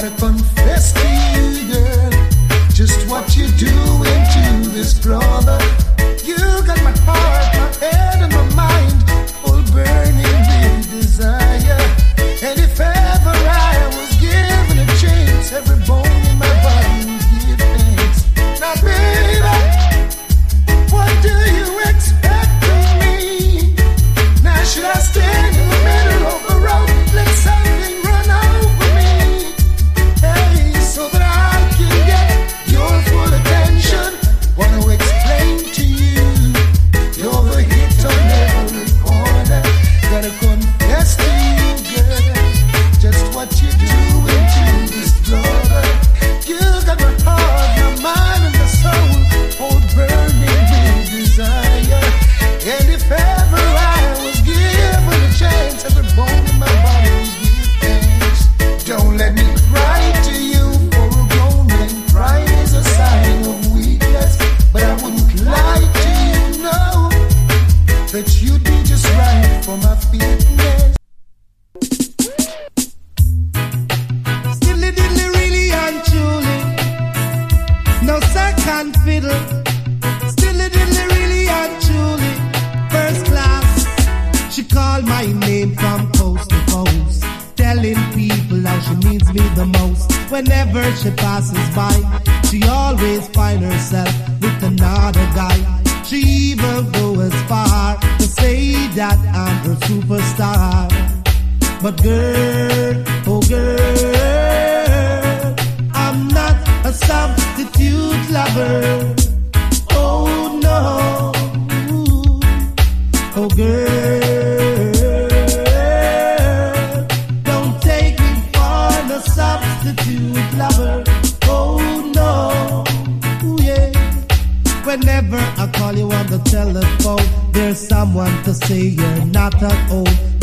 Gotta confess to you, girl, just what you're doing to this brother. You got my heart, my head, and my mind all burning with desire. And if ever I was given a chance, every bone in my body would give thanks. Now, baby, what do you expect from me? Now, should I stand in the middle of the road, let something run over me? Hey, so that I can get your full attention. Wanna explain to you, you're the hit on every corner. Gotta confess to you, girl, just what you're doing to this brother. You got my heart, my mind, and my soul all burning with desire. And if ever I was given a chance, every bone in my body would give thanks. Don't let me cry to you for a grown man. Crying is a sign of weakness, but I wouldn't lie to you, no, that you'd be just right for my fitness. Stilly diddly really and truly, no second fiddle. Stilly diddly really and truly, first class. She called my name from coast to coast, telling people how she needs me the most. Whenever she passes by, she always finds herself with another guy. She even goes as far to say that I'm her superstar. But girl, oh girl, I'm not a substitute lover. Oh no, oh girl, don't take me for the substitute lover. Oh no, yeah. Whenever I call you on the telephone, there's someone to say you're not at home.